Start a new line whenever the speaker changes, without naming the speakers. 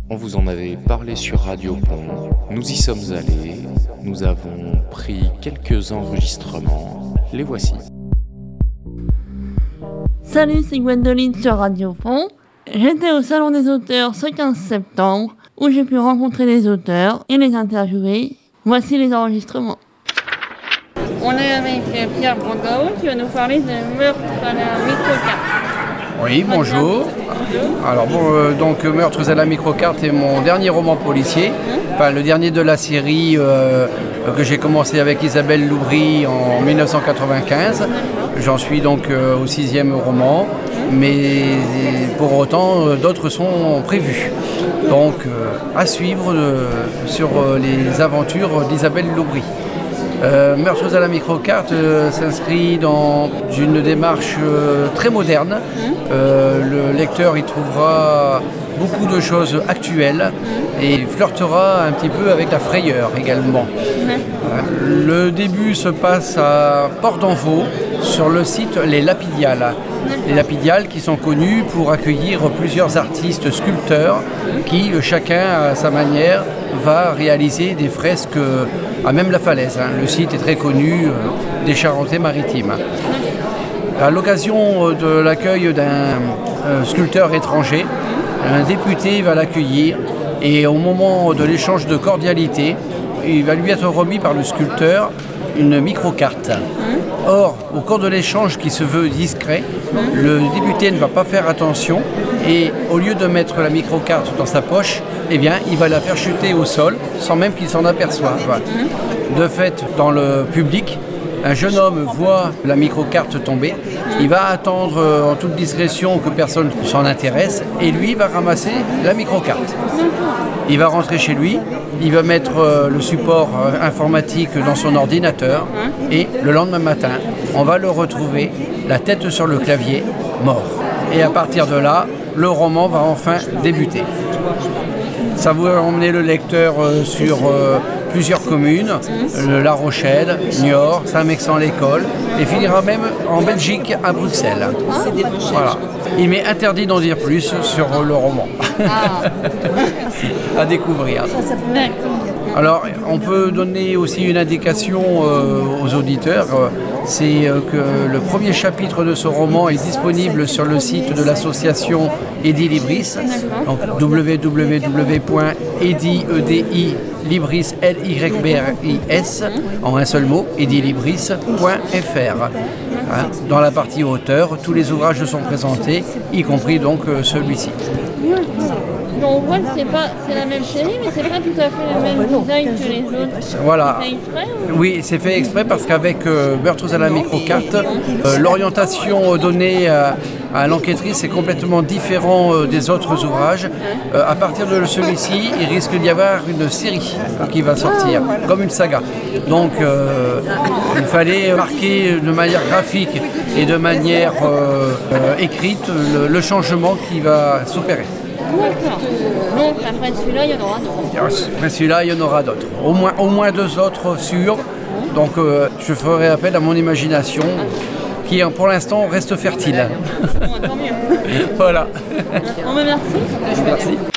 On vous en avait parlé sur Radio Pont, nous y sommes allés, nous avons pris quelques enregistrements, les voici.
Salut, c'est Gwendoline sur Radio Pont. J'étais au Salon des auteurs ce 15 septembre où j'ai pu rencontrer les auteurs et les interviewer. Voici les enregistrements. On est avec Pierre Brandao qui va nous parler de Meurtre à la microcarte.
Oui, bonjour. Alors donc Meurtres à la microcarte est mon dernier roman policier, enfin le dernier de la série que j'ai commencé avec Isabelle Loubry en 1995. J'en suis donc au 6e roman, mais pour autant d'autres sont prévus. Donc à suivre sur les aventures d'Isabelle Loubry. Meurtres à la microcarte s'inscrit dans une démarche très moderne. Le lecteur y trouvera beaucoup de choses actuelles et flirtera un petit peu avec la frayeur également. Le début se passe à Port-d'Envaux sur le site Les Lapidiales. Les Lapidiales qui sont connus pour accueillir plusieurs artistes sculpteurs qui, chacun à sa manière, va réaliser des fresques à même la falaise. Le site est très connu des Charentais-Maritimes. À l'occasion de l'accueil d'un sculpteur étranger, un député va l'accueillir et au moment de l'échange de cordialité, il va lui être remis par le sculpteur une microcarte. Or, au cours de l'échange qui se veut discret, le député ne va pas faire attention et au lieu de mettre la microcarte dans sa poche, eh bien, il va la faire chuter au sol sans même qu'il s'en aperçoive. De fait, dans le public, un jeune homme voit la microcarte tomber, il va attendre en toute discrétion que personne ne s'en intéresse et lui va ramasser la microcarte. Il va rentrer chez lui, il va mettre le support informatique dans son ordinateur et le lendemain matin, on va le retrouver, la tête sur le clavier, mort. Et à partir de là, le roman va enfin débuter. Ça va emmener le lecteur sur plusieurs communes, La Rochelle, Niort, Saint-Mexan-l'École, et finira même en Belgique, à Bruxelles. Voilà. Il m'est interdit d'en dire plus sur le roman. À découvrir. Alors, on peut donner aussi une indication aux auditeurs. C'est que le premier chapitre de ce roman est disponible sur le site de l'association Edilibris, donc www.edilibris en un seul mot, edilibris.fr. Dans la partie auteur, tous les ouvrages sont présentés, y compris donc celui-ci.
On voit que c'est la même série, mais c'est pas tout à fait le même design que les autres.
Voilà.
C'est exprès
Oui, c'est fait exprès parce qu'avec Meurtres à la microcarte, l'orientation donnée à l'enquêtrice est complètement différent des autres ouvrages. À partir de celui-ci, il risque d'y avoir une série qui va sortir, comme une saga. Donc, il fallait marquer de manière graphique et de manière écrite le changement qui va s'opérer.
D'accord. Donc après celui-là, il y en aura d'autres.
Après celui-là, il y en aura d'autres. Au moins 2 autres sûrs. Donc je ferai appel à mon imagination qui pour l'instant reste fertile.
Bon, tant mieux.
Voilà.
Merci.
Merci.